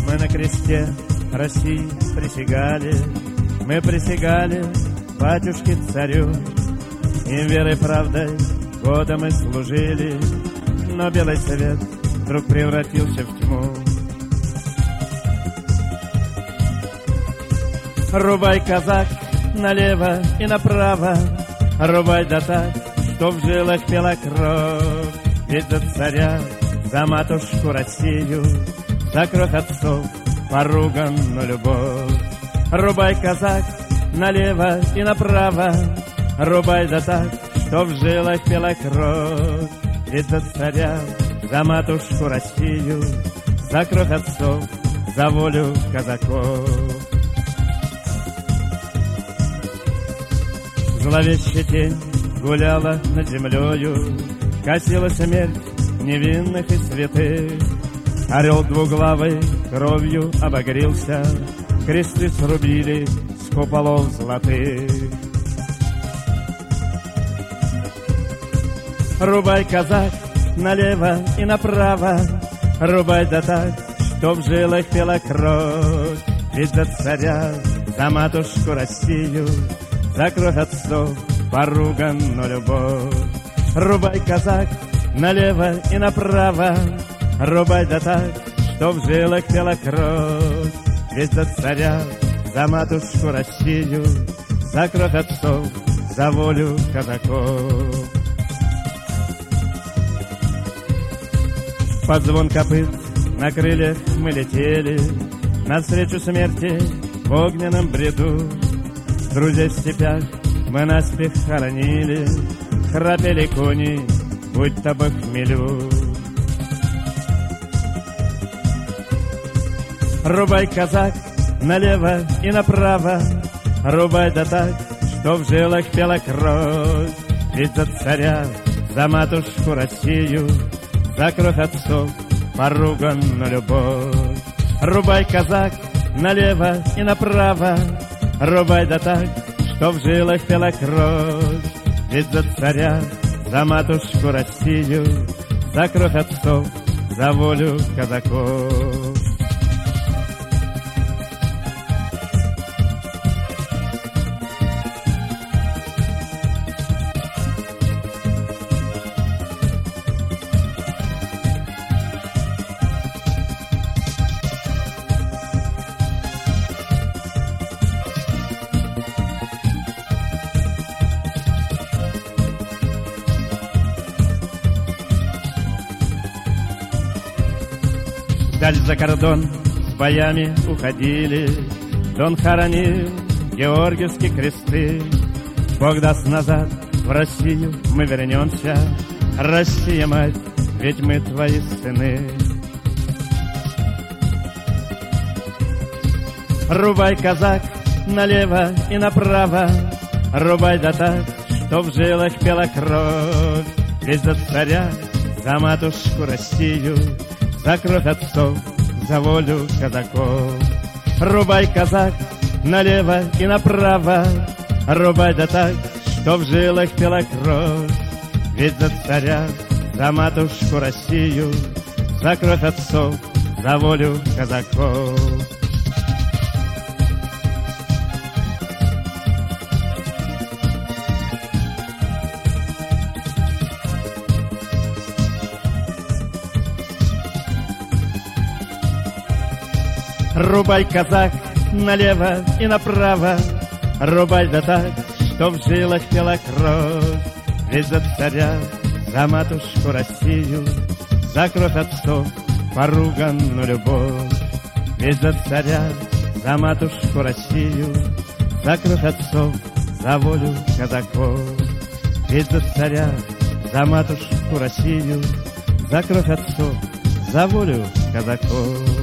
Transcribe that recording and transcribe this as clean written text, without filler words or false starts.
Мы на кресте России присягали, мы присягали батюшке царю, и верой, правдой года мы служили, но белый свет вдруг превратился в тьму. Рубай, казак, налево и направо, рубай да так, что в жилах пела кровь. Ведь за царя, за матушку Россию, за кровь отцов поруганную любовь. Рубай, казак, налево и направо, рубай да так, что в жилах пела кровь. Ведь за царя, за матушку Россию, за кровь отцов, за волю казаков. Зловещая тень гуляла над землею, косила смерть невинных и святых. Орел двуглавый кровью обогрелся, кресты срубили с куполов золотых. Рубай, казак, налево и направо, рубай да так, что в жилах пела кровь. Ведь за царя, за матушку Россию, за кровь отцов поруганную любовь. Рубай, казак, налево и направо, рубай да так, что в жилах пела кровь. Ведь за царя, за матушку Россию, за кровь отцов, за волю казаков. Под звон копыт на крыльях мы летели навстречу смерти в огненном бреду. Друзей в степях мы наспех хоронили, храпели кони, будь-то бы в хмелю. Рубай, казак, налево и направо, рубай да так, что в жилах пела кровь. Ведь за царя, за матушку Россию, за кровь отцов поруганную любовь. Рубай, казак, налево и направо, рубай да так, что в жилах пела кровь. Ведь за царя, за матушку Россию, за кровь отцов, за волю казаков. Даль за кордон с боями уходили, Дон хоронил георгиевские кресты. Бог даст, назад в Россию мы вернемся, Россия, мать, ведь мы твои сыны. Рубай, казак, налево и направо, рубай да так, что в жилах пела кровь. Ведь за царя, за матушку Россию, за кровь отцов, за волю казаков. Рубай, казак, налево и направо, рубай да так, что в жилах пела кровь. Ведь за царя, за матушку Россию, за кровь отцов, за волю казаков. Рубай, казак, налево и направо, рубай да так, что в жилах пела кровь. Ведь за царя, за матушку Россию, за кровь отцов поруганную любовь. Ведь за царя, за матушку Россию, за кровь отцов, за волю казаков. Ведь за царя, за матушку Россию, за кровь отцов, за волю казаков.